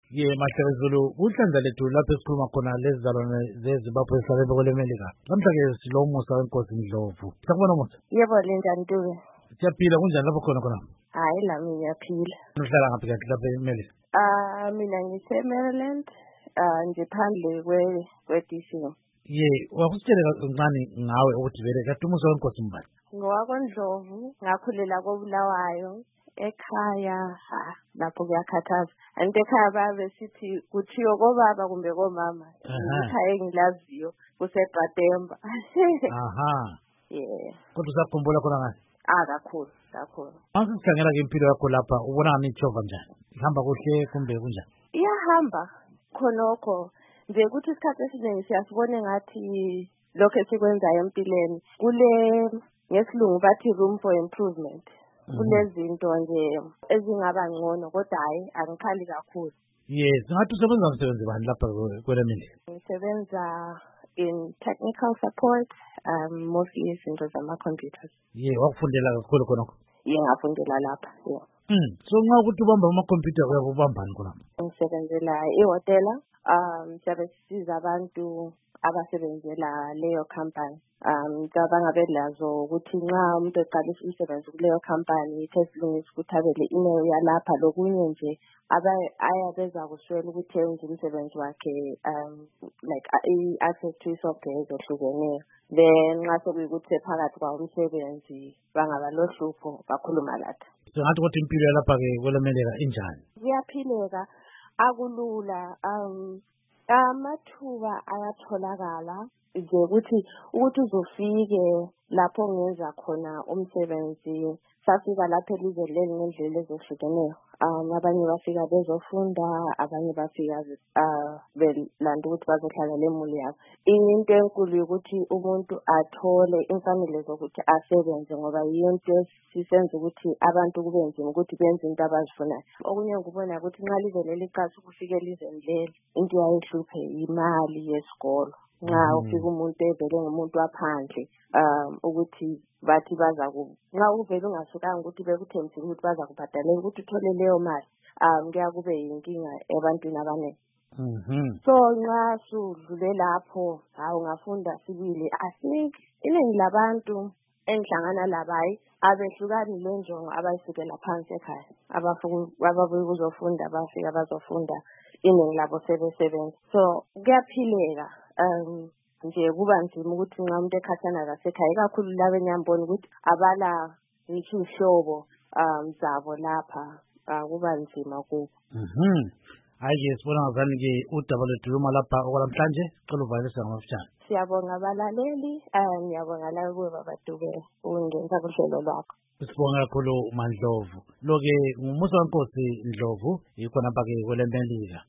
Ye Mahlelo Zulu uhlanza lethu lapho esikhuluma khona lezizalwane zeZimbabwe ezihlala kwele Melika. Namhla-ke silomusa wenkosi Ndlovu. Sakubona musa. Yebo linjani Ntube? Siyaphila kunjani lapho khona khona? Hayi lami ngiyaphila. Uhlala ngaphi kanti lapha eMelika? Mina ngise-Maryland, nje phandle kwe-DC. Ye, wakusitshele kancane ngawe ukuthi vele kade umusa wenkosi mbani? NgowakoNdlovu, ngakhulela koBulawayo, ekhaya, lapho kuyakhathaza. And ekhaya babe sithi kuthiyo kobaba kumbe komama. Ikhaya engilaziyo kuseGatemba. Aha. Yeah. Kodwa usakhumbula khona ngani? Kakhulu. Mase sikhangela ke impilo yakho lapha ubona ngani ijova njani? Ihamba kuhle kumbe kunjani? Iyahamba khonokho. Nje ukuthi isikhathi esiningi siyasibona ngathi lokho esikwenzayo empilweni ngesilungu bathi room for improvement. Kunezinto nje ezingaba ngcono kodwa hayi angikhali kakhulu. Yes, ngathi usebenza umsebenzi bani lapha kwele Melika? Ngisebenza in technical support, mostly izinto zama-computers. Ye, wakufundela kakhulu khonokho? Ye, ngafundela lapha, yeah. So nxa ukuthi ubamba ama-computer uyabe ubambani khonapho? Ngisebenzela ihhotela, siyabe sisiza abantu abasebenzela leyo company. Ngicabanga belazo ukuthi nxa umuntu eqalisa umsebenzi kuleyo company ithesilungisa ukuthi abe le-email yalapha lokunye nje ayabeza kuswela ukuthi enze umsebenzi wakhe like i-access to i-software ezehlukeneyo. Then nxa sekuyikuthi sephakathi kwawo umsebenzi bangaba lohlupho bakhuluma lathi. Sengathi ukuthi impilo yalapha-ke kwele Melika injani? Kuyaphileka, akulula, amathuba ayatholakala nje ukuthi uzofike lapho ngenza khona umsebenzi. Safika lapho elizweni leli ngendlela ezehlukeneyo. Abanye bafika bezofunda, abanye bafika belanda ukuthi bazohlala lemuli yabo. Into enkulu ukuthi umuntu athole imfanelo zokuthi asebenze ngoba yinto sisenza ukuthi abantu kube nzima ukuthi benze into abazifunayo. Okunye ngikubona ukuthi nxa lize leli qasha ukufika elizweni leli into yayihluphe imali yesikolo. Nxa ufika umuntu evele ngumuntu waphandle ukuthi bathi nxa uvele ungasukanga ukuthi bekuthembisile ukuthi baza kubhadalela ukuthi uthole leyo mali kuya kube yinkinga ebantwini abaningi. So nxa sudlule lapho ungafunda sibili iningi labantu engihlangana labayi abehlukani lenjongo abayisukela phansi ekhaya ababuye ukuzofunda bafika bazofunda iningi labo sebesebenza. So kuyaphileka. Nje kuba nzima ukuthi nxa umuntu ekhathana lasekhaya kakhulu laba enyambona ukuthi abala ngisho uhlobo zabo lapha kuba nzima kubo. Hayi sibona ngazani-ke udaba lethu luma lapha okwalamhlanje sicela uvalisa ngamafutshane. Siyabonga abalaleli, ngiyabonga lawe kuwe Baba Dube ukungenisa kuhlelo lwakho. Sibonga kakhulu uMandlovu. Lo-ke ngumusa wenkosi Ndlovu yikho napha-ke kwele Melika.